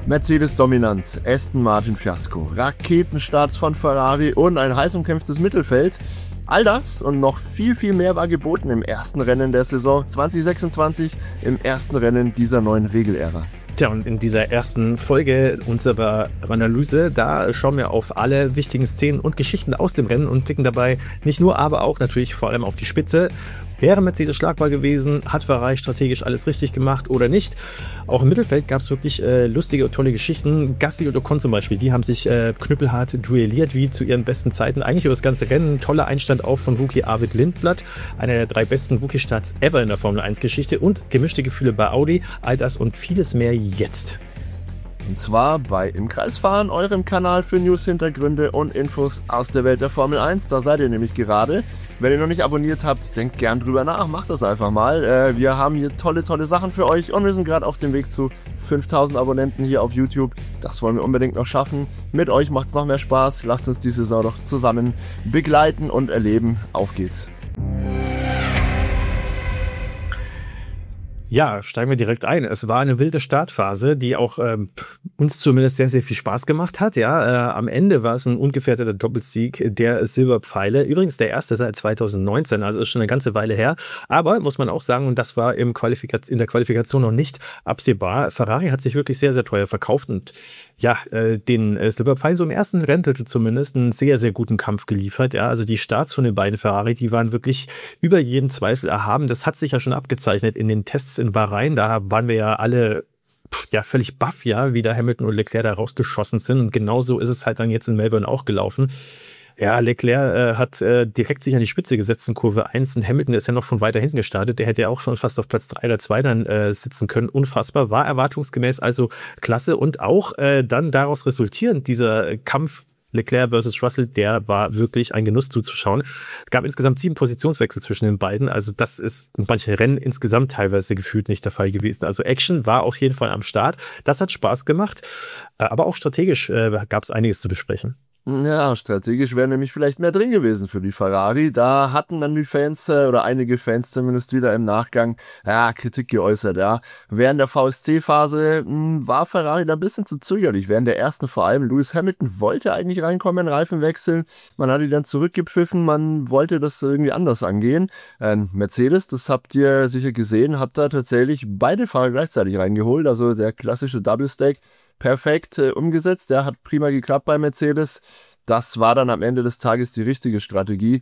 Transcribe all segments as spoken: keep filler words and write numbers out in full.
Mercedes-Dominanz, Aston Martin-Fiasko, Raketenstarts von Ferrari und ein heiß umkämpftes Mittelfeld. All das und noch viel, viel mehr war geboten im ersten Rennen der Saison zwanzig sechsundzwanzig, im ersten Rennen dieser neuen Regelära. Tja, und in dieser ersten Folge unserer Analyse, da schauen wir auf alle wichtigen Szenen und Geschichten aus dem Rennen und blicken dabei nicht nur, aber auch natürlich vor allem auf die Spitze. Wäre Mercedes schlagbar gewesen? Hat Ferrari strategisch alles richtig gemacht oder nicht? Auch im Mittelfeld gab es wirklich äh, lustige und tolle Geschichten. Gasly und Ocon zum Beispiel, die haben sich äh, knüppelhart duelliert, wie zu ihren besten Zeiten. Eigentlich über das ganze Rennen. Toller Einstand auch von Rookie Arvid Lindblad. Einer der drei besten Rookie-Starts ever in der Formel eins Geschichte. Und gemischte Gefühle bei Audi. All das und vieles mehr jetzt. Und zwar bei Im Kreisfahren, eurem Kanal für News, Hintergründe und Infos aus der Welt der Formel eins. Da seid ihr nämlich gerade. Wenn ihr noch nicht abonniert habt, denkt gern drüber nach, macht das einfach mal. Äh, wir haben hier tolle, tolle Sachen für euch und wir sind gerade auf dem Weg zu fünftausend Abonnenten hier auf YouTube. Das wollen wir unbedingt noch schaffen. Mit euch macht es noch mehr Spaß. Lasst uns die Saison doch zusammen begleiten und erleben. Auf geht's! Ja, steigen wir direkt ein. Es war eine wilde Startphase, die auch ähm, uns zumindest sehr, sehr viel Spaß gemacht hat. Ja, äh, am Ende war es ein ungefährdeter Doppelsieg der Silberpfeile. Übrigens der erste seit zwanzig neunzehn, also ist schon eine ganze Weile her. Aber muss man auch sagen, und das war im Qualifikat- in der Qualifikation noch nicht absehbar, Ferrari hat sich wirklich sehr, sehr teuer verkauft und ja, äh, den äh, Silberpfeil so im ersten Renntitel zumindest einen sehr, sehr guten Kampf geliefert. Ja, also die Starts von den beiden Ferrari, die waren wirklich über jeden Zweifel erhaben. Das hat sich ja schon abgezeichnet in den Tests in Bahrain. Da waren wir ja alle ja völlig baff, ja, wie da Hamilton und Leclerc da rausgeschossen sind. Und genauso ist es halt dann jetzt in Melbourne auch gelaufen. Ja, Leclerc äh, hat äh, direkt sich an die Spitze gesetzt in Kurve eins und Hamilton ist ja noch von weiter hinten gestartet. Der hätte ja auch schon fast auf Platz drei oder zwei dann äh, sitzen können. Unfassbar, war erwartungsgemäß also klasse. Und auch äh, dann daraus resultierend dieser Kampf Leclerc versus Russell, der war wirklich ein Genuss zuzuschauen. Es gab insgesamt sieben Positionswechsel zwischen den beiden. Also das ist in manchen Rennen insgesamt teilweise gefühlt nicht der Fall gewesen. Also Action war auf jeden Fall am Start. Das hat Spaß gemacht. Aber auch strategisch äh, gab es einiges zu besprechen. Ja, strategisch wäre nämlich vielleicht mehr drin gewesen für die Ferrari. Da hatten dann die Fans, äh, oder einige Fans zumindest wieder im Nachgang, ja, Kritik geäußert, ja. Während der V S C-Phase mh, war Ferrari da ein bisschen zu zögerlich. Während der ersten vor allem. Lewis Hamilton wollte eigentlich reinkommen, Reifen wechseln. Man hat ihn dann zurückgepfiffen. Man wollte das irgendwie anders angehen. Ähm, Mercedes, das habt ihr sicher gesehen, hat da tatsächlich beide Fahrer gleichzeitig reingeholt. Also der klassische Double Stack. Perfekt äh, umgesetzt, der hat prima geklappt bei Mercedes. Das war dann am Ende des Tages die richtige Strategie.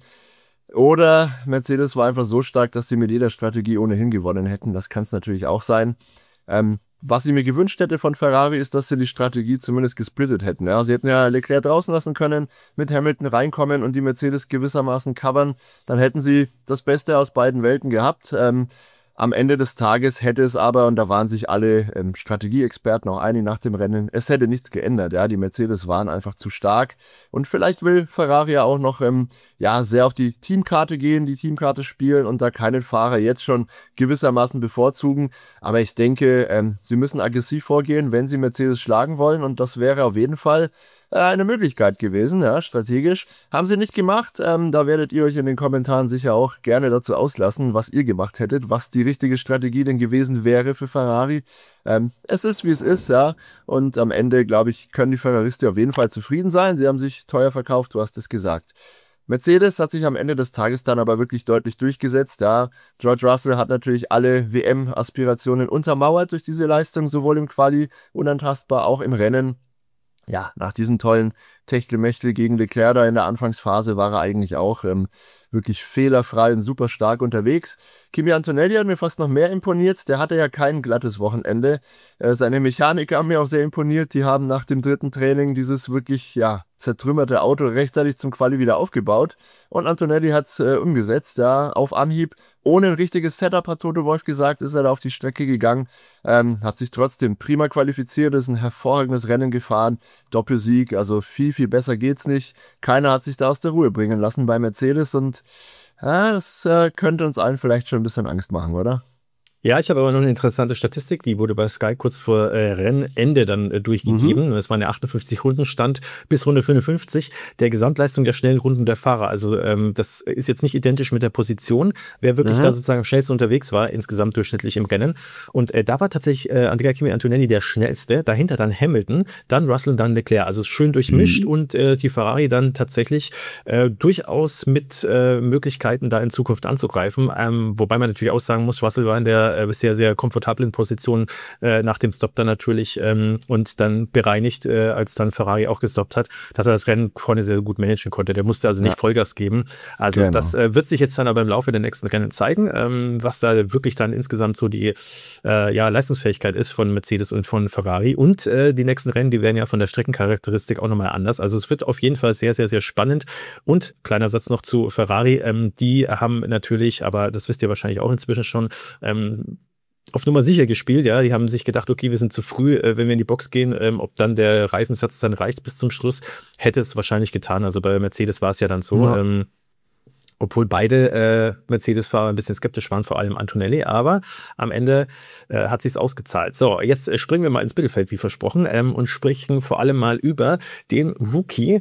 Oder Mercedes war einfach so stark, dass sie mit jeder Strategie ohnehin gewonnen hätten. Das kann es natürlich auch sein. Ähm, was ich mir gewünscht hätte von Ferrari, ist, dass sie die Strategie zumindest gesplittet hätten. Ja, sie hätten ja Leclerc draußen lassen können, mit Hamilton reinkommen und die Mercedes gewissermaßen covern. Dann hätten sie das Beste aus beiden Welten gehabt. Ähm, Am Ende des Tages hätte es aber, und da waren sich alle ähm, Strategieexperten auch einig nach dem Rennen, es hätte nichts geändert. Ja, die Mercedes waren einfach zu stark. Und vielleicht will Ferrari ja auch noch ähm, ja, sehr auf die Teamkarte gehen, die Teamkarte spielen und da keinen Fahrer jetzt schon gewissermaßen bevorzugen. Aber ich denke, ähm, sie müssen aggressiv vorgehen, wenn sie Mercedes schlagen wollen. Und das wäre auf jeden Fall eine Möglichkeit gewesen, ja, strategisch. Haben sie nicht gemacht. Ähm, da werdet ihr euch in den Kommentaren sicher auch gerne dazu auslassen, was ihr gemacht hättet, was die richtige Strategie denn gewesen wäre für Ferrari. Ähm, es ist, wie es ist, ja. Und am Ende, glaube ich, können die Ferraristi auf jeden Fall zufrieden sein. Sie haben sich teuer verkauft, du hast es gesagt. Mercedes hat sich am Ende des Tages dann aber wirklich deutlich durchgesetzt. Ja, George Russell hat natürlich alle W M-Aspirationen untermauert durch diese Leistung, sowohl im Quali unantastbar, auch im Rennen. Ja, nach diesem tollen Techtelmechtel gegen Leclerc da in der Anfangsphase war er eigentlich auch ähm, wirklich fehlerfrei und super stark unterwegs. Kimi Antonelli hat mir fast noch mehr imponiert. Der hatte ja kein glattes Wochenende. Äh, seine Mechaniker haben mir auch sehr imponiert. Die haben nach dem dritten Training dieses wirklich, ja, zertrümmerte Auto rechtzeitig zum Quali wieder aufgebaut. Und Antonelli hat es äh, umgesetzt, ja, auf Anhieb. Ohne ein richtiges Setup, hat Toto Wolff gesagt, ist er da auf die Strecke gegangen. Ähm, hat sich trotzdem prima qualifiziert, ist ein hervorragendes Rennen gefahren. Doppelsieg, also viel, viel besser geht's nicht. Keiner hat sich da aus der Ruhe bringen lassen bei Mercedes und ja, das äh, könnte uns allen vielleicht schon ein bisschen Angst machen, oder? Ja, ich habe aber noch eine interessante Statistik, die wurde bei Sky kurz vor äh, Rennende dann äh, durchgegeben. Es mhm. waren ja achtundfünfzig Runden, stand bis Runde fünfundfünfzig der Gesamtleistung der schnellen Runden der Fahrer. Also ähm, das ist jetzt nicht identisch mit der Position, wer wirklich mhm. da sozusagen am schnellsten unterwegs war, insgesamt durchschnittlich im Rennen. Und äh, da war tatsächlich äh, Andrea Kimi Antonelli der schnellste, dahinter dann Hamilton, dann Russell und dann Leclerc. Also schön durchmischt mhm. und äh, die Ferrari dann tatsächlich äh, durchaus mit äh, Möglichkeiten da in Zukunft anzugreifen. Ähm, wobei man natürlich auch sagen muss, Russell war in der äh, sehr, sehr komfortablen Position äh, nach dem Stop dann natürlich ähm, und dann bereinigt, äh, als dann Ferrari auch gestoppt hat, dass er das Rennen vorne sehr gut managen konnte. Der musste also nicht ja. Vollgas geben. Also genau. das äh, wird sich jetzt dann aber im Laufe der nächsten Rennen zeigen, ähm, was da wirklich dann insgesamt so die äh, ja, Leistungsfähigkeit ist von Mercedes und von Ferrari. Und äh, die nächsten Rennen, die werden ja von der Streckencharakteristik auch nochmal anders. Also es wird auf jeden Fall sehr, sehr, sehr spannend. Und kleiner Satz noch zu Ferrari, ähm, die haben natürlich, aber das wisst ihr wahrscheinlich auch inzwischen schon, ähm, auf Nummer sicher gespielt, ja. Die haben sich gedacht, okay, wir sind zu früh, äh, wenn wir in die Box gehen, ähm, ob dann der Reifensatz dann reicht bis zum Schluss, hätte es wahrscheinlich getan. Also bei Mercedes war es ja dann so, ja. ähm, obwohl beide äh, Mercedes-Fahrer ein bisschen skeptisch waren, vor allem Antonelli, aber am Ende äh, hat sich's ausgezahlt. So, jetzt äh, springen wir mal ins Mittelfeld, wie versprochen, ähm, und sprechen vor allem mal über den Rookie,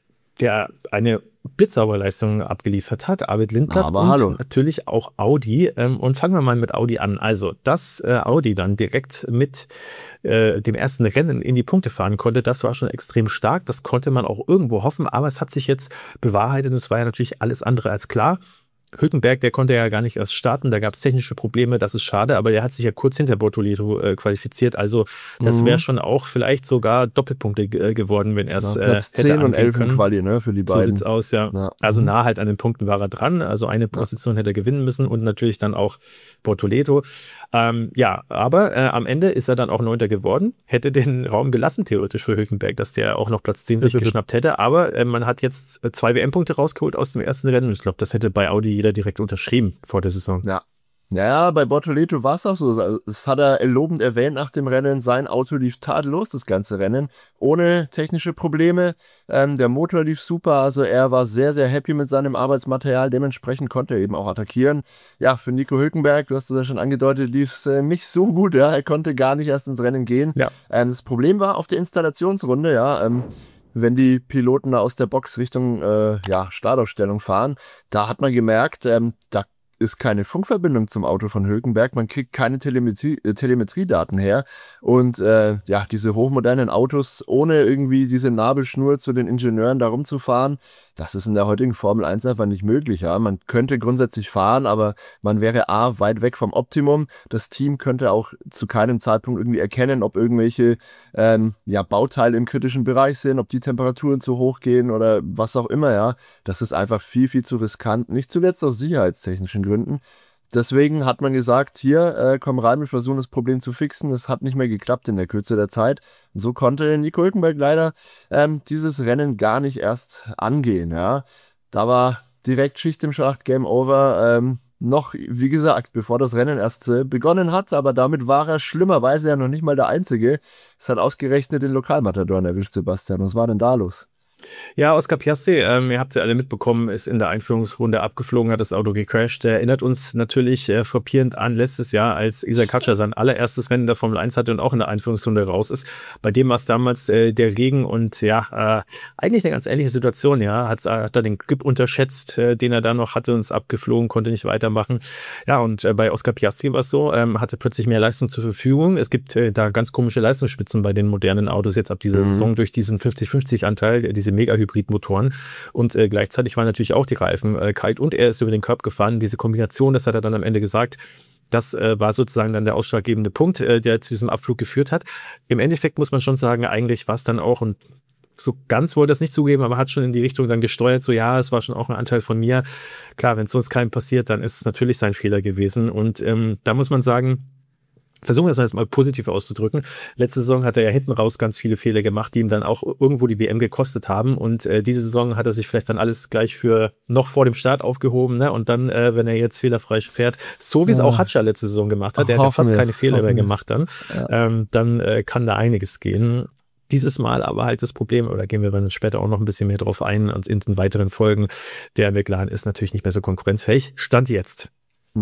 der eine Blitzsauberleistung abgeliefert hat, Arvid Lindblad aber und hallo. natürlich auch Audi. Ähm, und fangen wir mal mit Audi an. Also, dass äh, Audi dann direkt mit äh, dem ersten Rennen in die Punkte fahren konnte, das war schon extrem stark. Das konnte man auch irgendwo hoffen, aber es hat sich jetzt bewahrheitet und es war ja natürlich alles andere als klar. Hülkenberg, der konnte ja gar nicht erst starten, da gab es technische Probleme, das ist schade, aber der hat sich ja kurz hinter Bortoleto äh, qualifiziert, also das mhm. wäre schon auch vielleicht sogar Doppelpunkte äh, geworden, wenn er es äh, hätte zehn und elf in Quali, ne, für die beiden. So sieht's aus, ja. ja. Also nah halt an den Punkten war er dran, also eine Position ja. hätte er gewinnen müssen und natürlich dann auch Bortoleto. Ähm, ja, aber äh, am Ende ist er dann auch Neunter geworden, hätte den Raum gelassen, theoretisch für Hülkenberg, dass der auch noch Platz zehn sich geschnappt hätte, aber äh, man hat jetzt zwei W M-Punkte rausgeholt aus dem ersten Rennen und ich glaube, das hätte bei Audi direkt unterschrieben vor der Saison. Ja. Ja, bei Bortoleto war es auch so. Also, das hat er lobend erwähnt nach dem Rennen. Sein Auto lief tadellos, das ganze Rennen, ohne technische Probleme. Ähm, der Motor lief super, also er war sehr, sehr happy mit seinem Arbeitsmaterial. Dementsprechend konnte er eben auch attackieren. Ja, für Nico Hülkenberg, du hast es ja schon angedeutet, lief es äh, nicht so gut. Ja, er konnte gar nicht erst ins Rennen gehen. Ja. Ähm, das Problem war auf der Installationsrunde, ja, ähm, wenn die Piloten da aus der Box Richtung äh, ja, Startaufstellung fahren, da hat man gemerkt, ähm, da ist keine Funkverbindung zum Auto von Hülkenberg, man kriegt keine Telemetrie, äh, Telemetriedaten her und äh, ja, diese hochmodernen Autos ohne irgendwie diese Nabelschnur zu den Ingenieuren da rumzufahren, das ist in der heutigen Formel eins einfach nicht möglich. Ja? Man könnte grundsätzlich fahren, aber man wäre A, weit weg vom Optimum. Das Team könnte auch zu keinem Zeitpunkt irgendwie erkennen, ob irgendwelche ähm, ja, Bauteile im kritischen Bereich sind, ob die Temperaturen zu hoch gehen oder was auch immer. Ja, das ist einfach viel, viel zu riskant. Nicht zuletzt aus sicherheitstechnischen Gründen. Deswegen hat man gesagt, hier, äh, komm rein, wir versuchen das Problem zu fixen. Das hat nicht mehr geklappt in der Kürze der Zeit. Und so konnte Nico Hülkenberg leider ähm, dieses Rennen gar nicht erst angehen. Ja. Da war direkt Schicht im Schacht, Game Over. Ähm, noch, wie gesagt, bevor das Rennen erst äh, begonnen hat. Aber damit war er schlimmerweise ja noch nicht mal der Einzige. Es hat ausgerechnet den Lokalmatadoren erwischt, Sebastian. Was war denn da los? Ja, Oscar Piastri, ähm, ihr habt es ja alle mitbekommen, ist in der Einführungsrunde abgeflogen, hat das Auto gecrashed. Der erinnert uns natürlich äh, frappierend an letztes Jahr, als Isaac Katscher sein allererstes Rennen der Formel eins hatte und auch in der Einführungsrunde raus ist. Bei dem war es damals äh, der Regen und ja, äh, eigentlich eine ganz ähnliche Situation, ja. Hat, hat er den Grip unterschätzt, äh, den er da noch hatte und ist abgeflogen, konnte nicht weitermachen. Ja, und äh, bei Oscar Piastri war es so, ähm, hatte plötzlich mehr Leistung zur Verfügung. Es gibt äh, da ganz komische Leistungsspitzen bei den modernen Autos jetzt ab dieser mhm. Saison durch diesen fünfzig fünfzig Anteil, diese Mega-Hybrid-Motoren und äh, gleichzeitig waren natürlich auch die Reifen äh, kalt und er ist über den Curb gefahren. Diese Kombination, das hat er dann am Ende gesagt, das äh, war sozusagen dann der ausschlaggebende Punkt, äh, der zu diesem Abflug geführt hat. Im Endeffekt muss man schon sagen, eigentlich war es dann auch, und so ganz wollte er es nicht zugeben, aber hat schon in die Richtung dann gesteuert, so ja, es war schon auch ein Anteil von mir. Klar, wenn es sonst keinem passiert, dann ist es natürlich sein Fehler gewesen und ähm, da muss man sagen, versuchen wir das jetzt mal positiv auszudrücken. Letzte Saison hat er ja hinten raus ganz viele Fehler gemacht, die ihm dann auch irgendwo die W M gekostet haben. Und äh, diese Saison hat er sich vielleicht dann alles gleich für noch vor dem Start aufgehoben. Ne? Und dann, äh, wenn er jetzt fehlerfrei fährt, so wie es ja. auch Hatscher letzte Saison gemacht hat, der hat ja fast keine Fehler mehr gemacht dann, ja. ähm, dann äh, kann da einiges gehen. Dieses Mal aber halt das Problem, oder gehen wir dann später auch noch ein bisschen mehr drauf ein, in den weiteren Folgen, der McLaren ist natürlich nicht mehr so konkurrenzfähig. Stand jetzt. Ja.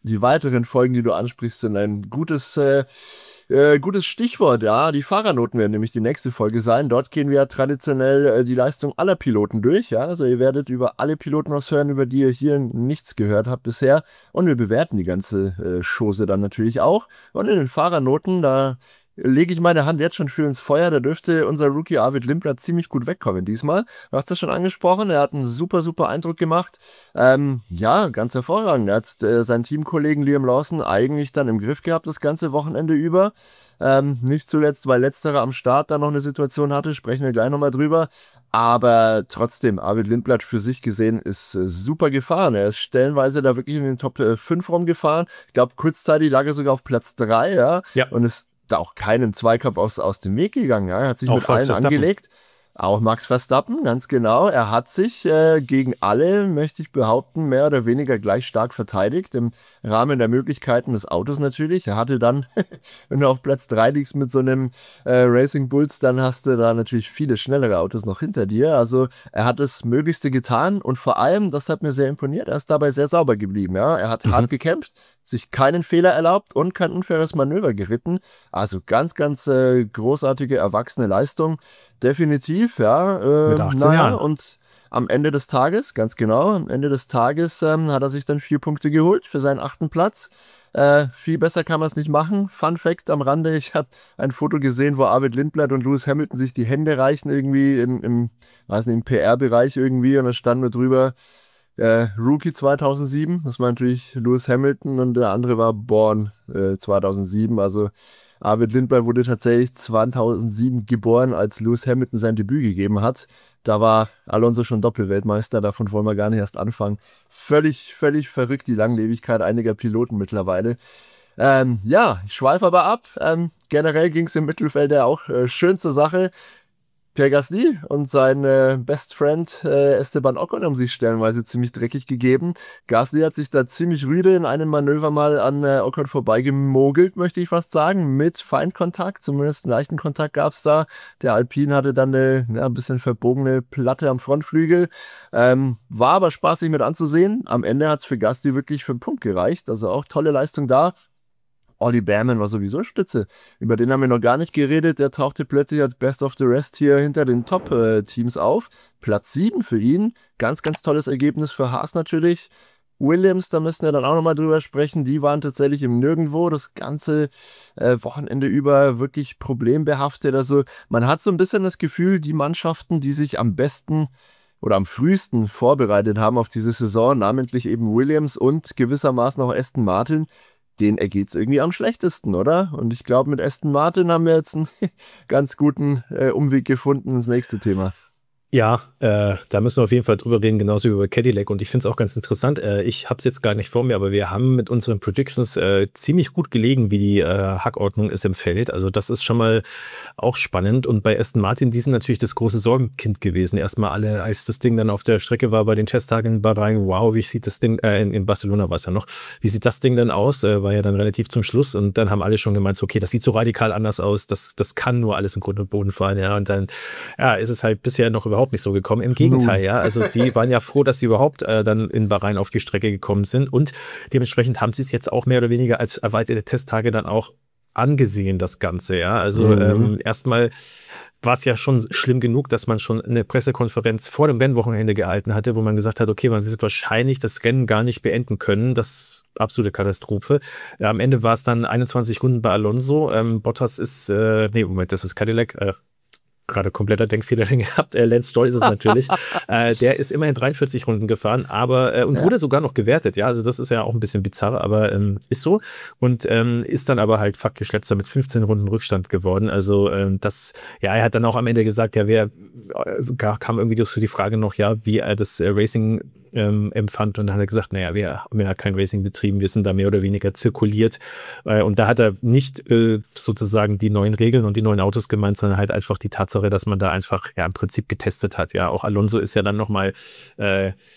die weiteren Folgen, die du ansprichst, sind ein gutes, äh, äh, gutes Stichwort. Ja, die Fahrernoten werden nämlich die nächste Folge sein. Dort gehen wir traditionell äh, die Leistung aller Piloten durch. Ja, also ihr werdet über alle Piloten was hören, über die ihr hier nichts gehört habt bisher. Und wir bewerten die ganze äh, Chose dann natürlich auch. Und in den Fahrernoten, da lege ich meine Hand jetzt schon für ins Feuer. Da dürfte unser Rookie Arvid Lindblad ziemlich gut wegkommen diesmal. Du hast das schon angesprochen. Er hat einen super, super Eindruck gemacht. Ähm, ja, ganz hervorragend. Er hat äh, seinen Teamkollegen Liam Lawson eigentlich dann im Griff gehabt, das ganze Wochenende über. Ähm, nicht zuletzt, weil letzterer am Start da noch eine Situation hatte. Sprechen wir gleich nochmal drüber. Aber trotzdem, Arvid Lindblad für sich gesehen ist äh, super gefahren. Er ist stellenweise da wirklich in den Top äh, fünf rumgefahren. Ich glaube, kurzzeitig lag er sogar auf Platz drei. Ja, ja. Und ist da auch keinen Zweikampf aus, aus dem Weg gegangen. Ja. Er hat sich auch mit allen angelegt. Auch Max Verstappen, ganz genau. Er hat sich äh, gegen alle, möchte ich behaupten, mehr oder weniger gleich stark verteidigt, im Rahmen der Möglichkeiten des Autos natürlich. Er hatte dann, wenn du auf Platz drei liegst mit so einem äh, Racing Bulls, dann hast du da natürlich viele schnellere Autos noch hinter dir. Also er hat das Möglichste getan und vor allem, das hat mir sehr imponiert, er ist dabei sehr sauber geblieben. Ja? Er hat mhm. hart gekämpft, sich keinen Fehler erlaubt und kein unfaires Manöver geritten. Also ganz, ganz äh, großartige, erwachsene Leistung. Definitiv, ja. Äh, Mit achtzehn naja, Jahren. Und am Ende des Tages, ganz genau, am Ende des Tages ähm, hat er sich dann vier Punkte geholt für seinen achten Platz. Äh, viel besser kann man es nicht machen. Fun Fact am Rande, ich habe ein Foto gesehen, wo Arvid Lindblad und Lewis Hamilton sich die Hände reichen irgendwie im, im, weiß nicht, im P R-Bereich irgendwie und da stand nur drüber, Äh, Rookie zweitausendsieben, das war natürlich Lewis Hamilton und der andere war Born äh, zweitausendsieben, also Arvid Lindblad wurde tatsächlich zweitausendsieben geboren, als Lewis Hamilton sein Debüt gegeben hat. Da war Alonso schon Doppelweltmeister, davon wollen wir gar nicht erst anfangen. Völlig, völlig verrückt die Langlebigkeit einiger Piloten mittlerweile. Ähm, ja, ich schweife aber ab. Ähm, generell ging es im Mittelfeld ja auch äh, schön zur Sache. Pierre Gasly und sein äh, Best Friend äh, Esteban Ocon haben sich stellenweise ziemlich dreckig gegeben. Gasly hat sich da ziemlich rüde in einem Manöver mal an äh, Ocon vorbeigemogelt, möchte ich fast sagen, mit Feindkontakt. Zumindest einen leichten Kontakt gab es da. Der Alpine hatte dann eine ja, ein bisschen verbogene Platte am Frontflügel. Ähm, war aber spaßig mit anzusehen. Am Ende hat es für Gasly wirklich für einen Punkt gereicht. Also auch tolle Leistung da. Ollie Behrman war sowieso Spitze. Über den haben wir noch gar nicht geredet. Der tauchte plötzlich als Best of the Rest hier hinter den Top-Teams auf. Platz sieben für ihn. Ganz, ganz tolles Ergebnis für Haas natürlich. Williams, da müssen wir dann auch nochmal drüber sprechen. Die waren tatsächlich im Nirgendwo das ganze äh, Wochenende über wirklich problembehaftet. Also man hat so ein bisschen das Gefühl, die Mannschaften, die sich am besten oder am frühesten vorbereitet haben auf diese Saison, namentlich eben Williams und gewissermaßen auch Aston Martin, denen ergeht es irgendwie am schlechtesten, oder? Und ich glaube, mit Aston Martin haben wir jetzt einen ganz guten äh, Umweg gefunden ins nächste Thema. Ja, äh, da müssen wir auf jeden Fall drüber reden, genauso wie über Cadillac. Und ich finde es auch ganz interessant. Äh, ich habe es jetzt gar nicht vor mir, aber wir haben mit unseren Predictions äh, ziemlich gut gelegen, wie die äh, Hackordnung ist im Feld. Also das ist schon mal auch spannend. Und bei Aston Martin, die sind natürlich das große Sorgenkind gewesen. Erstmal alle, als das Ding dann auf der Strecke war bei den Testtagen in Bahrain, wow, wie sieht das Ding, äh, in, in Barcelona war es ja noch, wie sieht das Ding denn aus? Äh, war ja dann relativ zum Schluss. Und dann haben alle schon gemeint, okay, das sieht so radikal anders aus. Das, das kann nur alles im Grund und Boden fahren. Ja, und dann ja, ist es halt bisher noch überhaupt nicht so gekommen. Im Gegenteil, ja. Also die waren ja froh, dass sie überhaupt äh, dann in Bahrain auf die Strecke gekommen sind und dementsprechend haben sie es jetzt auch mehr oder weniger als erweiterte Testtage dann auch angesehen, das Ganze, ja. Also mhm. ähm, erstmal war es ja schon schlimm genug, dass man schon eine Pressekonferenz vor dem Rennwochenende gehalten hatte, wo man gesagt hat, okay, man wird wahrscheinlich das Rennen gar nicht beenden können. Das ist absolute Katastrophe. Ja, am Ende war es dann einundzwanzig Runden bei Alonso. Ähm, Bottas ist, äh, nee, Moment, das ist Cadillac, äh, gerade kompletter Denkfehler gehabt. Äh, Lance Stroll ist es natürlich. äh, der ist immerhin dreiundvierzig Runden gefahren, aber äh, und ja. wurde sogar noch gewertet. Ja, also das ist ja auch ein bisschen bizarr, aber ähm, ist so. Und ähm, ist dann aber halt faktisch letzter mit fünfzehn Runden Rückstand geworden. Also ähm, das, ja, er hat dann auch am Ende gesagt, ja, wer äh, kam irgendwie so die Frage noch, ja, wie er das äh, Racing ähm, empfand und dann hat er gesagt, naja, wir haben ja kein Racing betrieben, wir sind da mehr oder weniger zirkuliert äh, und da hat er nicht äh, sozusagen die neuen Regeln und die neuen Autos gemeint, sondern halt einfach die Tatsache, dass man da einfach ja im Prinzip getestet hat, ja, auch Alonso ist ja dann nochmal äh,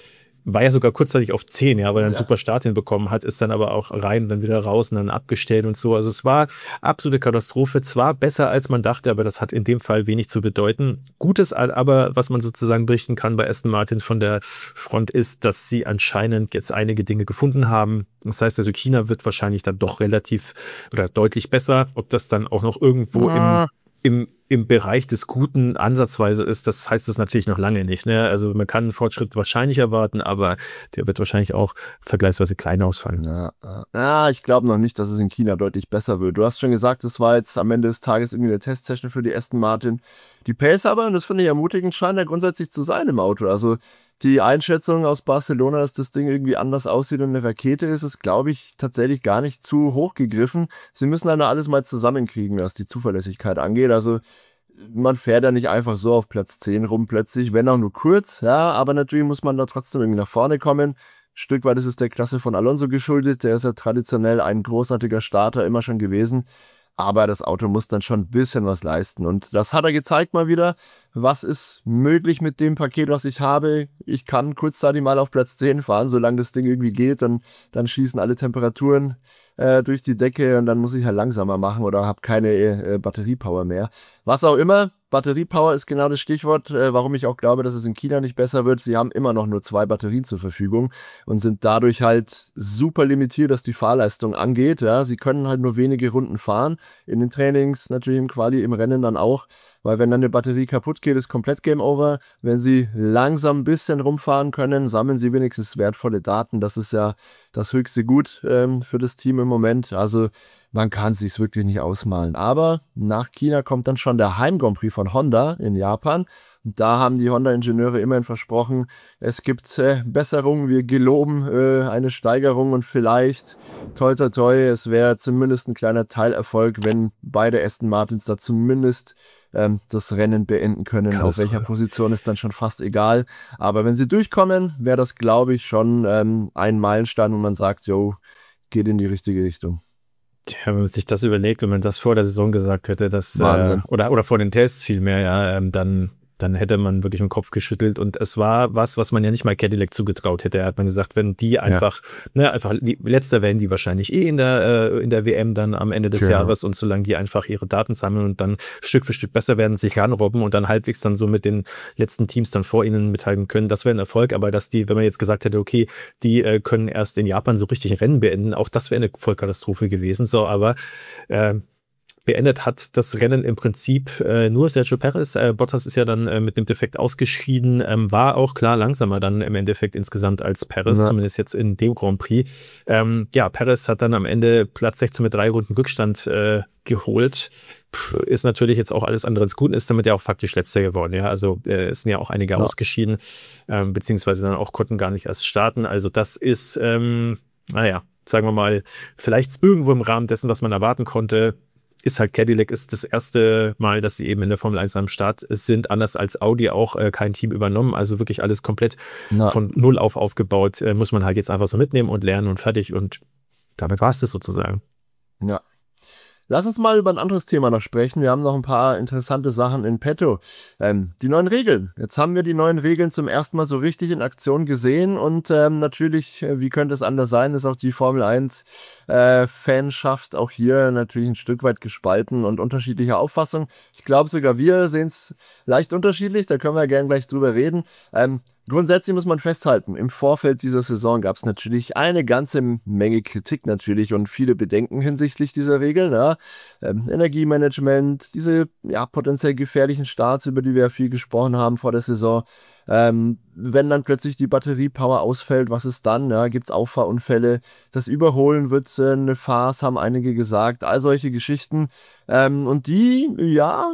war ja sogar kurzzeitig auf zehn, ja, weil er einen Ja. super Start hinbekommen hat, ist dann aber auch rein, dann wieder raus und dann abgestellt und so. Also es war absolute Katastrophe. Zwar besser, als man dachte, aber das hat in dem Fall wenig zu bedeuten. Gutes aber, was man sozusagen berichten kann bei Aston Martin von der Front ist, dass sie anscheinend jetzt einige Dinge gefunden haben. Das heißt also, China wird wahrscheinlich dann doch relativ oder deutlich besser. Ob das dann auch noch irgendwo Ah. im, im, im Bereich des Guten ansatzweise ist, das heißt das natürlich noch lange nicht. Ne? Also man kann einen Fortschritt wahrscheinlich erwarten, aber der wird wahrscheinlich auch vergleichsweise klein ausfallen. Ja, ja. ja ich glaube noch nicht, dass es in China deutlich besser wird. Du hast schon gesagt, es war jetzt am Ende des Tages irgendwie eine Testsession für die Aston Martin. Die Pace aber, und das finde ich ermutigend, scheint ja grundsätzlich zu sein im Auto. Also die Einschätzung aus Barcelona, dass das Ding irgendwie anders aussieht und eine Rakete ist, ist, glaube ich, tatsächlich gar nicht zu hoch gegriffen. Sie müssen dann alles mal zusammenkriegen, was die Zuverlässigkeit angeht. Also man fährt ja nicht einfach so auf Platz zehn rum plötzlich, wenn auch nur kurz, ja, aber natürlich muss man da trotzdem irgendwie nach vorne kommen. Ein Stück weit ist es der Klasse von Alonso geschuldet, der ist ja traditionell ein großartiger Starter immer schon gewesen. Aber das Auto muss dann schon ein bisschen was leisten. Und das hat er gezeigt mal wieder. Was ist möglich mit dem Paket, was ich habe? Ich kann kurzzeitig mal auf Platz zehn fahren, solange das Ding irgendwie geht. Dann, dann schießen alle Temperaturen äh, durch die Decke und dann muss ich halt langsamer machen oder habe keine äh, Batteriepower mehr. Was auch immer. Batteriepower ist genau das Stichwort, äh, warum ich auch glaube, dass es in China nicht besser wird. Sie haben immer noch nur zwei Batterien zur Verfügung und sind dadurch halt super limitiert, was die Fahrleistung angeht. Ja, sie können halt nur wenige Runden fahren. In den Trainings, natürlich im Quali, im Rennen dann auch. Weil wenn dann eine Batterie kaputt geht, ist komplett Game Over. Wenn sie langsam ein bisschen rumfahren können, sammeln sie wenigstens wertvolle Daten. Das ist ja das höchste Gut ähm, für das Team im Moment. Also man kann es sich wirklich nicht ausmalen. Aber nach China kommt dann schon der Heim-Grand Prix von Honda in Japan. Und da haben die Honda-Ingenieure immerhin versprochen, es gibt äh, Besserungen, wir geloben äh, eine Steigerung und vielleicht, toi toi toi, es wäre zumindest ein kleiner Teilerfolg, wenn beide Aston Martins da zumindest ähm, das Rennen beenden können. Krass. Auf welcher Position ist dann schon fast egal. Aber wenn sie durchkommen, wäre das, glaube ich, schon ähm, ein Meilenstein, wo man sagt, jo, geht in die richtige Richtung. Tja, wenn man sich das überlegt, wenn man das vor der Saison gesagt hätte, dass Wahnsinn. äh, oder oder vor den Tests vielmehr, ja, ähm, dann dann hätte man wirklich den Kopf geschüttelt und es war was, was man ja nicht mal Cadillac zugetraut hätte. Er hat man gesagt, wenn die einfach, ja. ne, einfach die, letzter werden die wahrscheinlich eh in der äh, in der W M dann am Ende des Genau. Jahres und solange die einfach ihre Daten sammeln und dann Stück für Stück besser werden, sich ranrobben und dann halbwegs dann so mit den letzten Teams dann vor ihnen mithalten können, das wäre ein Erfolg. Aber dass die, wenn man jetzt gesagt hätte, okay, die äh, können erst in Japan so richtig ein Rennen beenden, auch das wäre eine Vollkatastrophe gewesen. So, aber äh, beendet hat das Rennen im Prinzip äh, nur Sergio Perez. Äh, Bottas ist ja dann äh, mit dem Defekt ausgeschieden, ähm, war auch klar langsamer dann im Endeffekt insgesamt als Perez, Ja. zumindest jetzt in dem Grand Prix. Ähm, ja, Perez hat dann am Ende Platz sechzehn mit drei Runden Rückstand äh, geholt. Puh, ist natürlich jetzt auch alles andere als gut, ist damit ja auch faktisch Letzter geworden. Ja, also äh, es sind ja auch einige Ja. ausgeschieden, ähm, beziehungsweise dann auch konnten gar nicht erst starten. Also das ist, ähm, naja, sagen wir mal, vielleicht irgendwo im Rahmen dessen, was man erwarten konnte. Ist halt Cadillac, ist das erste Mal, dass sie eben in der Formel eins am Start sind, anders als Audi auch äh, kein Team übernommen, also wirklich alles komplett Ja. von Null auf aufgebaut, äh, muss man halt jetzt einfach so mitnehmen und lernen und fertig und damit war es das sozusagen. Ja. Lass uns mal über ein anderes Thema noch sprechen. Wir haben noch ein paar interessante Sachen in petto. Ähm, die neuen Regeln. Jetzt haben wir die neuen Regeln zum ersten Mal so richtig in Aktion gesehen und ähm, natürlich, äh, wie könnte es anders sein, ist auch die Formel eins äh, Fanschaft auch hier natürlich ein Stück weit gespalten und unterschiedlicher Auffassung. Ich glaube sogar wir sehen es leicht unterschiedlich, da können wir gerne gleich drüber reden. Ähm, Grundsätzlich muss man festhalten, im Vorfeld dieser Saison gab es natürlich eine ganze Menge Kritik natürlich und viele Bedenken hinsichtlich dieser Regeln. Ja. Ähm, Energiemanagement, diese ja, potenziell gefährlichen Starts, über die wir ja viel gesprochen haben vor der Saison. Ähm, wenn dann plötzlich die Batteriepower ausfällt, was ist dann? Ja, gibt es Auffahrunfälle? Das Überholen wird äh, eine Farce, haben einige gesagt. All solche Geschichten. Ähm, und die, ja...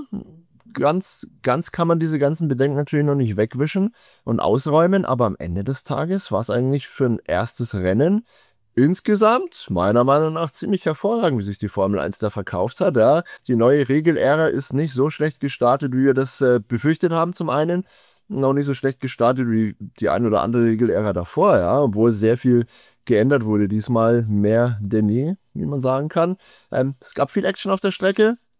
Ganz, ganz kann man diese ganzen Bedenken natürlich noch nicht wegwischen und ausräumen, aber am Ende des Tages war es eigentlich für ein erstes Rennen insgesamt meiner Meinung nach ziemlich hervorragend, wie sich die Formel eins da verkauft hat. Ja. Die neue Regelära ist nicht so schlecht gestartet, wie wir das äh, befürchtet haben zum einen, noch nicht so schlecht gestartet wie die ein oder andere Regelära davor, ja, obwohl sehr viel geändert wurde. Diesmal mehr denn je, wie man sagen kann. Ähm, es gab viel Action auf der Strecke.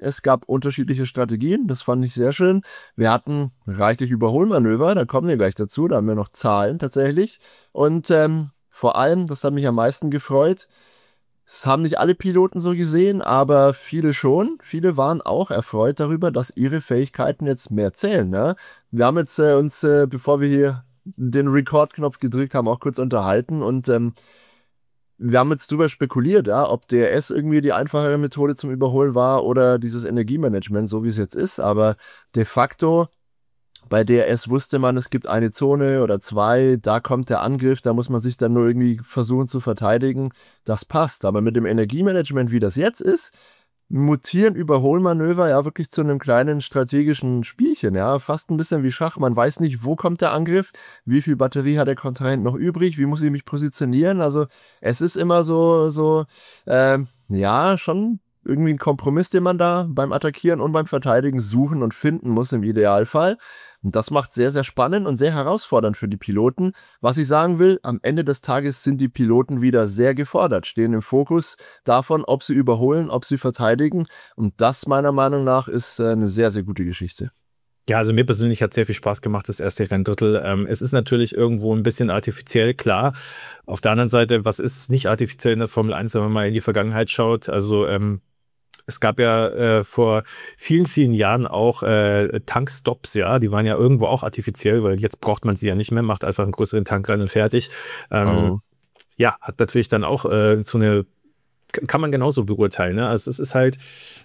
Es gab unterschiedliche Strategien, das fand ich sehr schön. Wir hatten reichlich Überholmanöver, da kommen wir gleich dazu, da haben wir noch Zahlen tatsächlich. Und ähm, vor allem, das hat mich am meisten gefreut, es haben nicht alle Piloten so gesehen, aber viele schon. Viele waren auch erfreut darüber, dass ihre Fähigkeiten jetzt mehr zählen. Ne? Wir haben jetzt äh, uns, äh, bevor wir hier den Record-Knopf gedrückt haben, auch kurz unterhalten und ähm, wir haben jetzt drüber spekuliert, ja, ob D R S irgendwie die einfachere Methode zum Überholen war oder dieses Energiemanagement, so wie es jetzt ist. Aber de facto, bei D R S wusste man, es gibt eine Zone oder zwei, da kommt der Angriff, da muss man sich dann nur irgendwie versuchen zu verteidigen. Das passt. Aber mit dem Energiemanagement, wie das jetzt ist, mutieren Überholmanöver ja wirklich zu einem kleinen strategischen Spielchen, ja, fast ein bisschen wie Schach. Man weiß nicht, wo kommt der Angriff, wie viel Batterie hat der Kontrahent noch übrig, wie muss ich mich positionieren. Also es ist immer so, so, ähm, ja, schon irgendwie ein Kompromiss, den man da beim Attackieren und beim Verteidigen suchen und finden muss im Idealfall. Und das macht sehr, sehr spannend und sehr herausfordernd für die Piloten. Was ich sagen will, am Ende des Tages sind die Piloten wieder sehr gefordert, stehen im Fokus davon, ob sie überholen, ob sie verteidigen. Und das meiner Meinung nach ist eine sehr, sehr gute Geschichte. Ja, also mir persönlich hat sehr viel Spaß gemacht, das erste Renndrittel. Ähm, es ist natürlich irgendwo ein bisschen artifiziell, klar. Auf der anderen Seite, was ist nicht artifiziell in der Formel eins, wenn man mal in die Vergangenheit schaut? Also ähm, es gab ja äh, vor vielen, vielen Jahren auch äh, Tankstops, ja, die waren ja irgendwo auch artifiziell, weil jetzt braucht man sie ja nicht mehr, macht einfach einen größeren Tank rein und fertig. Ähm, oh. Ja, hat natürlich dann auch äh, so eine, kann man genauso beurteilen, ne? Also es ist halt,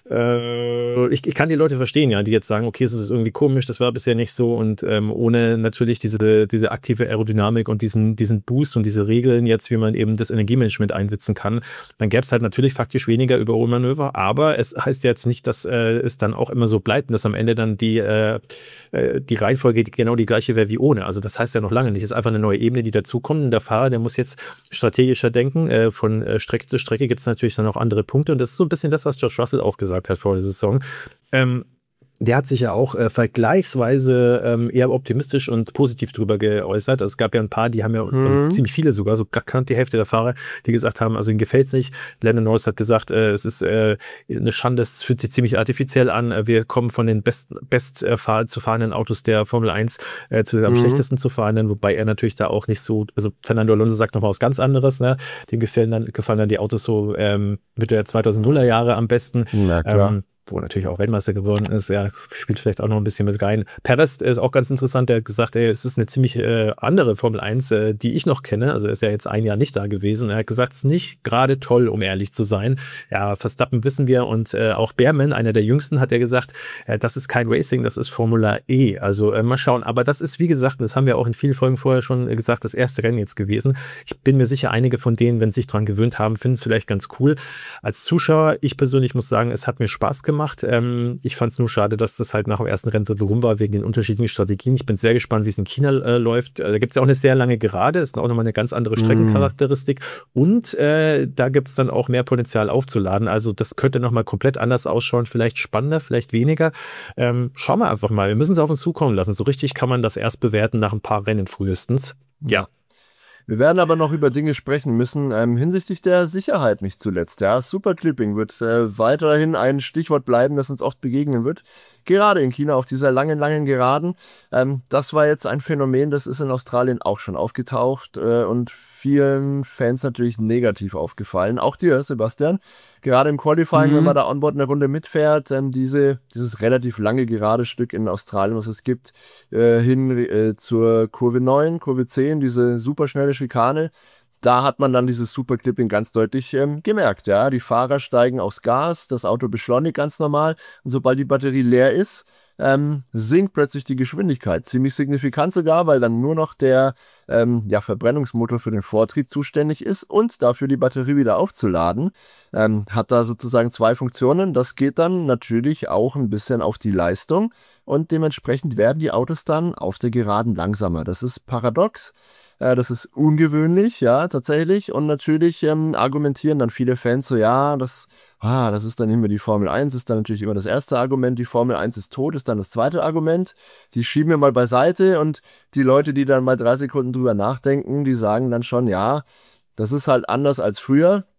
äh, ich, ich kann die Leute verstehen, ja, die jetzt sagen, okay, es ist irgendwie komisch, das war bisher nicht so und ähm, ohne natürlich diese diese aktive Aerodynamik und diesen diesen Boost und diese Regeln jetzt, wie man eben das Energiemanagement einsetzen kann, dann gäbe es halt natürlich faktisch weniger Überholmanöver, aber es heißt ja jetzt nicht, dass äh, es dann auch immer so bleibt und dass am Ende dann die äh, die Reihenfolge genau die gleiche wäre wie ohne. Also das heißt ja noch lange nicht, es ist einfach eine neue Ebene, die dazukommt und der Fahrer, der muss jetzt strategischer denken, äh, von äh, Strecke zu Strecke gibt es natürlich natürlich dann auch andere Punkte und das ist so ein bisschen das, was Josh Russell auch gesagt hat vor der Saison. Ähm, der hat sich ja auch äh, vergleichsweise ähm, eher optimistisch und positiv drüber geäußert. Also es gab ja ein paar, die haben ja, mhm. also ziemlich viele sogar, so gar die Hälfte der Fahrer, die gesagt haben, also ihnen gefällt's nicht. Landon Norris hat gesagt, äh, es ist äh, eine Schande, es fühlt sich ziemlich artifiziell an. Wir kommen von den best, best äh, fahr zu fahrenden Autos der Formel eins äh, zu den am mhm. schlechtesten zu fahrenden, wobei er natürlich da auch nicht so, also Fernando Alonso sagt noch mal was ganz anderes, ne? Dem gefallen dann, gefallen dann die Autos so ähm, Mitte der zweitausendnuller Jahre am besten. Na klar. Ähm, wo natürlich auch Weltmeister geworden ist, ja, spielt vielleicht auch noch ein bisschen mit rein. Perez ist auch ganz interessant, der hat gesagt, ey, es ist eine ziemlich äh, andere Formel eins, äh, die ich noch kenne, also er ist ja jetzt ein Jahr nicht da gewesen, er hat gesagt, es ist nicht gerade toll, um ehrlich zu sein. Ja, Verstappen wissen wir und äh, auch Behrman, einer der jüngsten, hat ja gesagt, äh, das ist kein Racing, das ist Formula E, also äh, mal schauen, aber das ist, wie gesagt, das haben wir auch in vielen Folgen vorher schon gesagt, das erste Rennen jetzt gewesen. Ich bin mir sicher, einige von denen, wenn sie sich dran gewöhnt haben, finden es vielleicht ganz cool. Als Zuschauer, ich persönlich muss sagen, es hat mir Spaß gemacht. Ähm, ich fand es nur schade, dass das halt nach dem ersten Renndrittel rum war, wegen den unterschiedlichen Strategien. Ich bin sehr gespannt, wie es in China äh, läuft. Äh, da gibt es ja auch eine sehr lange Gerade, ist auch nochmal eine ganz andere Streckencharakteristik. Mm. Und äh, da gibt es dann auch mehr Potenzial aufzuladen. Also das könnte nochmal komplett anders ausschauen, vielleicht spannender, vielleicht weniger. Ähm, schauen wir einfach mal. Wir müssen es auf uns zukommen lassen. So richtig kann man das erst bewerten nach ein paar Rennen frühestens. Ja. Wir werden aber noch über Dinge sprechen müssen, ähm, hinsichtlich der Sicherheit nicht zuletzt. Ja, Superclipping wird äh, weiterhin ein Stichwort bleiben, das uns oft begegnen wird. Gerade in China auf dieser langen, langen Geraden. Ähm, das war jetzt ein Phänomen, das ist in Australien auch schon aufgetaucht äh, und vielen Fans natürlich negativ aufgefallen. Auch dir, Sebastian. Gerade im Qualifying, mhm. wenn man da onboard eine Runde mitfährt, ähm, diese, dieses relativ lange gerade Stück in Australien, was es gibt, äh, hin äh, zur Kurve neun, Kurve zehn, diese superschnelle Schikane. Da hat man dann dieses Superclipping ganz deutlich ähm, gemerkt. Ja? Die Fahrer steigen aufs Gas, das Auto beschleunigt ganz normal und sobald die Batterie leer ist, ähm, sinkt plötzlich die Geschwindigkeit. Ziemlich signifikant sogar, weil dann nur noch der ähm, ja, Verbrennungsmotor für den Vortrieb zuständig ist und dafür die Batterie wieder aufzuladen. Ähm, hat da sozusagen zwei Funktionen. Das geht dann natürlich auch ein bisschen auf die Leistung und dementsprechend werden die Autos dann auf der Geraden langsamer. Das ist paradox. Das ist ungewöhnlich, ja, tatsächlich. Und natürlich ähm, argumentieren dann viele Fans so, ja, das, ah, das ist dann immer die Formel eins, ist dann natürlich immer das erste Argument. Die Formel eins ist tot, ist dann das zweite Argument. Die schieben wir mal beiseite und die Leute, die dann mal drei Sekunden drüber nachdenken, die sagen dann schon, ja, das ist halt anders als früher.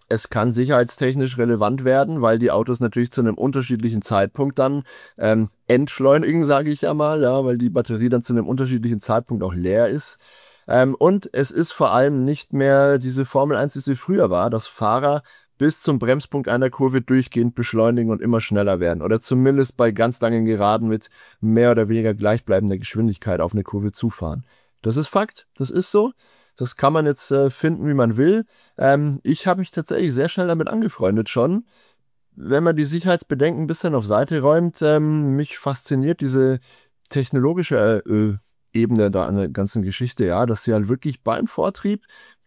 Es kann sicherheitstechnisch relevant werden, weil die Autos natürlich zu einem unterschiedlichen Zeitpunkt dann ähm, entschleunigen, sage ich ja mal, ja, weil die Batterie dann zu einem unterschiedlichen Zeitpunkt auch leer ist. Ähm, und es ist vor allem nicht mehr diese Formel eins, die sie früher war, dass Fahrer bis zum Bremspunkt einer Kurve durchgehend beschleunigen und immer schneller werden. Oder zumindest bei ganz langen Geraden mit mehr oder weniger gleichbleibender Geschwindigkeit auf eine Kurve zufahren. Das ist Fakt, das ist so. Das kann man jetzt äh, finden, wie man will. Ähm, ich habe mich tatsächlich sehr schnell damit angefreundet schon. Wenn man die Sicherheitsbedenken ein bisschen auf Seite räumt, ähm, mich fasziniert diese technologische äh, äh, Ebene da an der ganzen Geschichte, ja, dass sie halt wirklich beim Vortrieb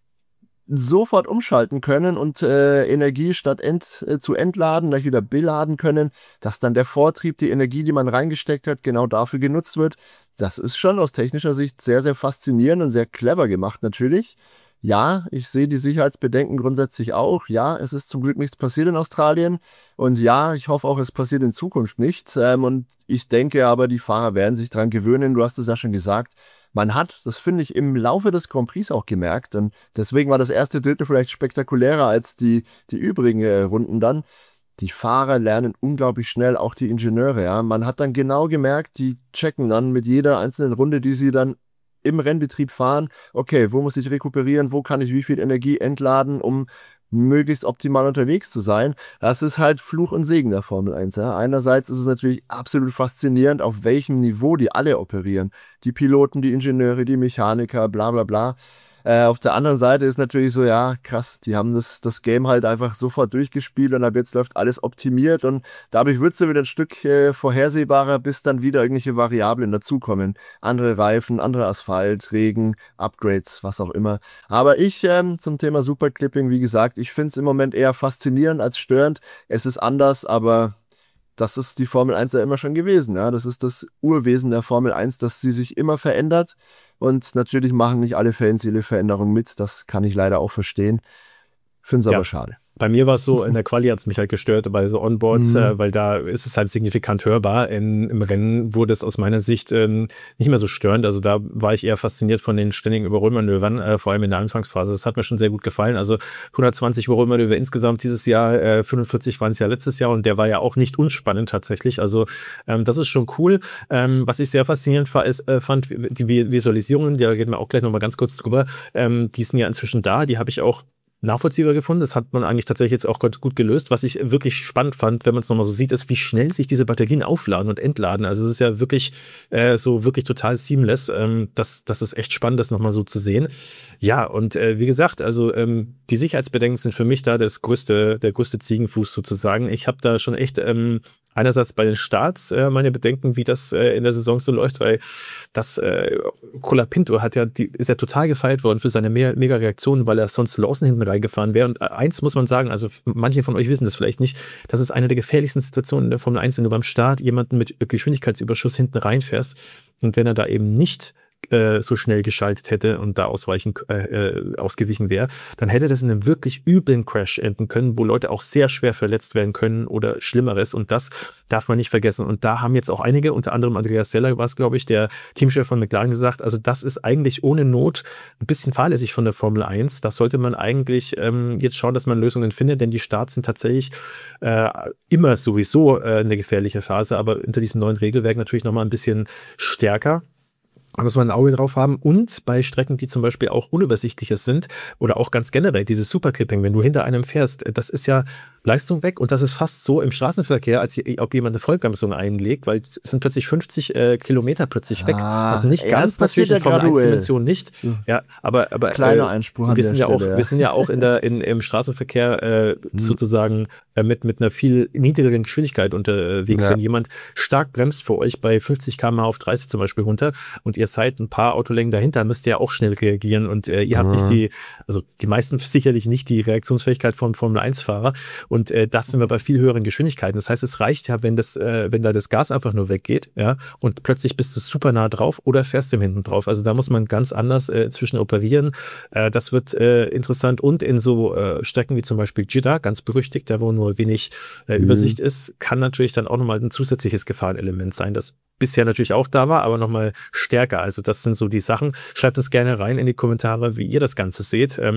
sofort umschalten können und äh, Energie statt ent, äh, zu entladen, gleich wieder beladen können, dass dann der Vortrieb, die Energie, die man reingesteckt hat, genau dafür genutzt wird. Das ist schon aus technischer Sicht sehr, sehr faszinierend und sehr clever gemacht natürlich. Ja, ich sehe die Sicherheitsbedenken grundsätzlich auch. Ja, es ist zum Glück nichts passiert in Australien. Und ja, ich hoffe auch, es passiert in Zukunft nichts. Ähm, und ich denke aber, die Fahrer werden sich dran gewöhnen. Du hast es ja schon gesagt. Man hat, das finde ich, im Laufe des Grand Prix auch gemerkt. Und deswegen war das erste Drittel vielleicht spektakulärer als die, die übrigen äh, Runden dann. Die Fahrer lernen unglaublich schnell, auch die Ingenieure. Ja. Man hat dann genau gemerkt, die checken dann mit jeder einzelnen Runde, die sie dann im Rennbetrieb fahren, okay, wo muss ich rekuperieren, wo kann ich wie viel Energie entladen, um möglichst optimal unterwegs zu sein. Das ist halt Fluch und Segen der Formel eins. Ja. Einerseits ist es natürlich absolut faszinierend, auf welchem Niveau die alle operieren. Die Piloten, die Ingenieure, die Mechaniker, bla bla bla. Äh, auf der anderen Seite ist natürlich so, ja, krass, die haben das, das Game halt einfach sofort durchgespielt und ab jetzt läuft alles optimiert und dadurch wird es dann wieder ein Stück äh, vorhersehbarer, bis dann wieder irgendwelche Variablen dazukommen. Andere Reifen, anderer Asphalt, Regen, Upgrades, was auch immer. Aber ich ähm, zum Thema Superclipping, wie gesagt, ich finde es im Moment eher faszinierend als störend. Es ist anders, aber das ist die Formel eins ja immer schon gewesen. Ja? Das ist das Urwesen der Formel eins, dass sie sich immer verändert. Und natürlich machen nicht alle Fans jede Veränderung mit. Das kann ich leider auch verstehen. Finde es ja. aber schade. Bei mir war es so, in der Quali hat es mich halt gestört bei so Onboards, mhm. äh, weil da ist es halt signifikant hörbar. In, Im Rennen wurde es aus meiner Sicht ähm, nicht mehr so störend. Also da war ich eher fasziniert von den ständigen Überholmanövern, äh, vor allem in der Anfangsphase. Das hat mir schon sehr gut gefallen. Also hundertzwanzig Überholmanöver insgesamt dieses Jahr, äh, fünfundvierzig waren es ja letztes Jahr und der war ja auch nicht unspannend tatsächlich. Also ähm, das ist schon cool. Ähm, was ich sehr faszinierend war, ist, äh, fand, die Visualisierungen, da reden wir auch gleich nochmal ganz kurz drüber, ähm, die sind ja inzwischen da, die habe ich auch nachvollziehbar gefunden. Das hat man eigentlich tatsächlich jetzt auch gut gelöst. Was ich wirklich spannend fand, wenn man es nochmal so sieht, ist, wie schnell sich diese Batterien aufladen und entladen. Also es ist ja wirklich äh, so wirklich total seamless. Ähm, das, das ist echt spannend, das nochmal so zu sehen. Ja, und äh, wie gesagt, also ähm, die Sicherheitsbedenken sind für mich da das größte, der größte Ziegenfuß sozusagen. Ich habe da schon echt ähm, einerseits bei den Starts äh, meine Bedenken, wie das äh, in der Saison so läuft, weil das äh, Colapinto hat ja, die, ist ja total gefeiert worden für seine Me Mega-Reaktionen, weil er sonst Lawson hinten reingefahren wäre. Und eins muss man sagen, also manche von euch wissen das vielleicht nicht, das ist eine der gefährlichsten Situationen in der Formel eins, wenn du beim Start jemanden mit Geschwindigkeitsüberschuss hinten reinfährst und wenn er da eben nicht äh, so schnell geschaltet hätte und da ausweichen, äh, ausgewichen wäre, dann hätte das in einem wirklich üblen Crash enden können, wo Leute auch sehr schwer verletzt werden können oder Schlimmeres, und das darf man nicht vergessen. Und da haben jetzt auch einige, unter anderem Andreas Seller war es, glaube ich, der Teamchef von McLaren, gesagt, also das ist eigentlich ohne Not ein bisschen fahrlässig von der Formel eins. Da sollte man eigentlich ähm, jetzt schauen, dass man Lösungen findet, denn die Starts sind tatsächlich äh, immer sowieso äh, eine gefährliche Phase, aber unter diesem neuen Regelwerk natürlich nochmal ein bisschen stärker. Da muss man ein Auge drauf haben. Und bei Strecken, die zum Beispiel auch unübersichtlicher sind oder auch ganz generell dieses Superclipping, wenn du hinter einem fährst, das ist ja Leistung weg und das ist fast so im Straßenverkehr, als ob jemand eine Vollbremsung einlegt, weil es sind plötzlich fünfzig äh, Kilometer plötzlich weg. Ah, also nicht ganz natürlich in Formel eins Dimension nicht. Ja, aber, aber kleiner äh, Einspruch an wir sind der ja Stelle, auch, ja. wir sind ja auch in der, in, im Straßenverkehr äh, hm. sozusagen äh, mit, mit einer viel niedrigeren Geschwindigkeit unterwegs. Ja. Wenn jemand stark bremst vor euch bei fünfzig Kilometer pro Stunde auf dreißig zum Beispiel runter und ihr seid ein paar Autolängen dahinter, müsst ihr ja auch schnell reagieren und äh, ihr habt mhm. nicht die, also die meisten sicherlich nicht die Reaktionsfähigkeit vom Formel eins Fahrer und äh, das sind wir bei viel höheren Geschwindigkeiten. Das heißt, es reicht ja, wenn das, äh, wenn da das Gas einfach nur weggeht, ja, und plötzlich bist du super nah drauf oder fährst du hinten drauf. Also da muss man ganz anders äh, inzwischen operieren. Äh, das wird äh, interessant und in so äh, Strecken wie zum Beispiel Jeddah, ganz berüchtigt, da wo nur wenig äh, mhm. Übersicht ist, kann natürlich dann auch nochmal ein zusätzliches Gefahrenelement sein, das bisher natürlich auch da war, aber nochmal stärker. Also das sind so die Sachen. Schreibt uns gerne rein in die Kommentare, wie ihr das Ganze seht. Ähm,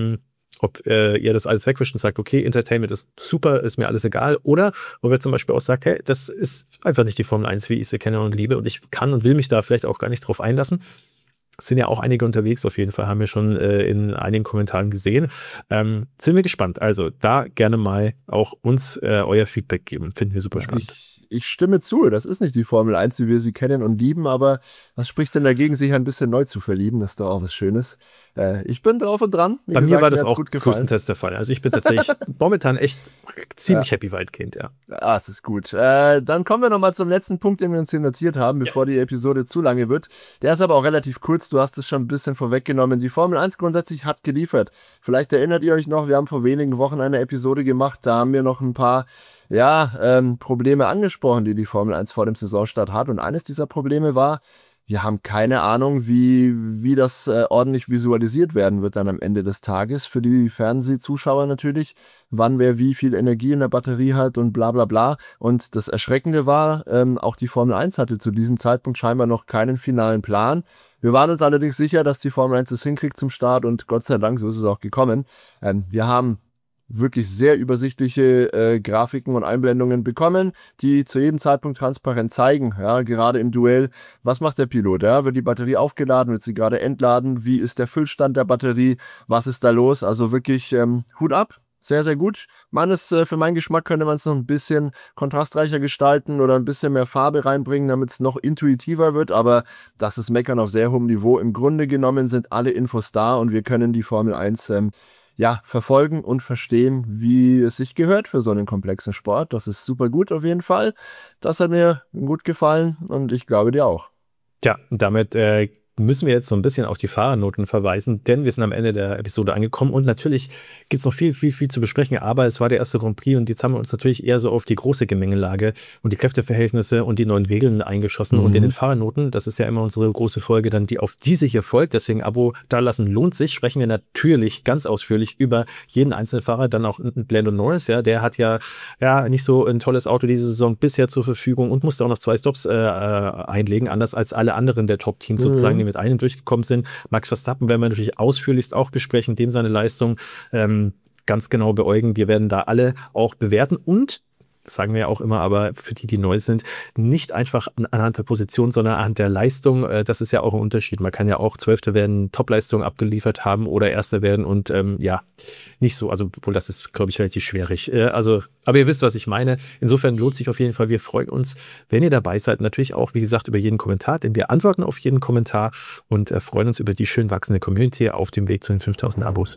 ob äh, ihr das alles wegwischt und sagt, okay, Entertainment ist super, ist mir alles egal. Oder ob ihr zum Beispiel auch sagt, hey, das ist einfach nicht die Formel eins, wie ich sie kenne und liebe und ich kann und will mich da vielleicht auch gar nicht drauf einlassen. Es sind ja auch einige unterwegs auf jeden Fall, haben wir schon äh, in einigen Kommentaren gesehen. Ähm, sind wir gespannt. Also da gerne mal auch uns äh, euer Feedback geben. Finden wir super Ja, spannend. ich, ich stimme zu, das ist nicht die Formel eins, wie wir sie kennen und lieben, aber was spricht denn dagegen, sich ein bisschen neu zu verlieben? Das ist doch auch was Schönes. Äh, ich bin drauf und dran. Wie Bei gesagt, mir war das mir hat's auch gut gefallen. größtenteils der Fall. Also ich bin tatsächlich momentan echt ziemlich Ja. happy weitgehend, ja. Ah, es ist gut. Äh, dann kommen wir nochmal zum letzten Punkt, den wir uns hier notiert haben, bevor die Episode zu lange wird. Der ist aber auch relativ kurz, du hast es schon ein bisschen vorweggenommen. Die Formel eins grundsätzlich hat geliefert. Vielleicht erinnert ihr euch noch, wir haben vor wenigen Wochen eine Episode gemacht, da haben wir noch ein paar ja, ähm, Probleme angesprochen, die die Formel eins vor dem Saisonstart hat. Und eines dieser Probleme war, wir haben keine Ahnung, wie, wie das äh, ordentlich visualisiert werden wird dann am Ende des Tages. Für die Fernsehzuschauer natürlich, wann wer wie viel Energie in der Batterie hat und bla bla bla. Und das Erschreckende war, ähm, auch die Formel eins hatte zu diesem Zeitpunkt scheinbar noch keinen finalen Plan. Wir waren uns allerdings sicher, dass die Formel eins es hinkriegt zum Start und Gott sei Dank, so ist es auch gekommen. Ähm, wir haben wirklich sehr übersichtliche äh, Grafiken und Einblendungen bekommen, die zu jedem Zeitpunkt transparent zeigen, ja, gerade im Duell, was macht der Pilot, ja, wird die Batterie aufgeladen, wird sie gerade entladen, wie ist der Füllstand der Batterie, was ist da los, also wirklich ähm, Hut ab, sehr, sehr gut. Meines, äh, für meinen Geschmack könnte man es noch ein bisschen kontrastreicher gestalten oder ein bisschen mehr Farbe reinbringen, damit es noch intuitiver wird, aber das ist Meckern auf sehr hohem Niveau. Im Grunde genommen sind alle Infos da und wir können die Formel eins ähm, ja, verfolgen und verstehen, wie es sich gehört für so einen komplexen Sport. Das ist super gut auf jeden Fall. Das hat mir gut gefallen und ich glaube dir auch. Tja, damit äh, müssen wir jetzt so ein bisschen auf die Fahrernoten verweisen, denn wir sind am Ende der Episode angekommen und natürlich gibt es noch viel, viel, viel zu besprechen, aber es war der erste Grand Prix und jetzt haben wir uns natürlich eher so auf die große Gemengelage und die Kräfteverhältnisse und die neuen Regeln eingeschossen mhm. und in den Fahrernoten, das ist ja immer unsere große Folge dann, die auf diese hier folgt, deswegen Abo dalassen lohnt sich, sprechen wir natürlich ganz ausführlich über jeden einzelnen Fahrer, dann auch Lando Norris, ja, der hat ja, ja nicht so ein tolles Auto diese Saison bisher zur Verfügung und musste auch noch zwei Stops äh, einlegen, anders als alle anderen der Top-Teams mhm. sozusagen, die mit einem durchgekommen sind. Max Verstappen werden wir natürlich ausführlichst auch besprechen, dem seine Leistung ähm, ganz genau beäugen. Wir werden da alle auch bewerten und das sagen wir ja auch immer, aber für die, die neu sind, nicht einfach anhand der Position, sondern anhand der Leistung. Das ist ja auch ein Unterschied. Man kann ja auch Zwölfter werden, Top-Leistung abgeliefert haben oder Erster werden und ähm, ja, nicht so. Also, wohl das ist, glaube ich, relativ schwierig. Äh, also, aber ihr wisst, was ich meine. Insofern lohnt sich auf jeden Fall. Wir freuen uns, wenn ihr dabei seid. Natürlich auch, wie gesagt, über jeden Kommentar, denn wir antworten auf jeden Kommentar und äh, freuen uns über die schön wachsende Community auf dem Weg zu den fünftausend Abos.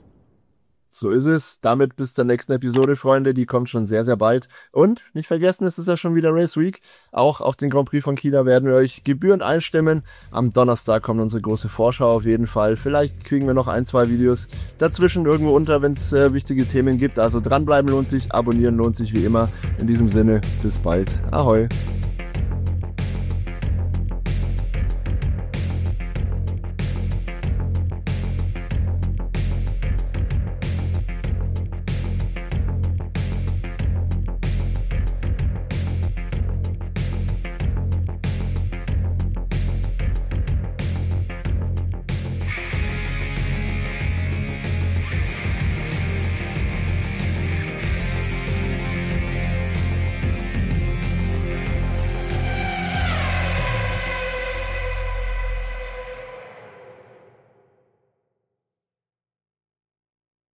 So ist es. Damit bis zur nächsten Episode, Freunde. Die kommt schon sehr, sehr bald. Und nicht vergessen, es ist ja schon wieder Race Week. Auch auf den Grand Prix von China werden wir euch gebührend einstimmen. Am Donnerstag kommt unsere große Vorschau auf jeden Fall. Vielleicht kriegen wir noch ein, zwei Videos dazwischen irgendwo unter, wenn es äh, wichtige Themen gibt. Also dranbleiben lohnt sich, abonnieren lohnt sich wie immer. In diesem Sinne, bis bald. Ahoi.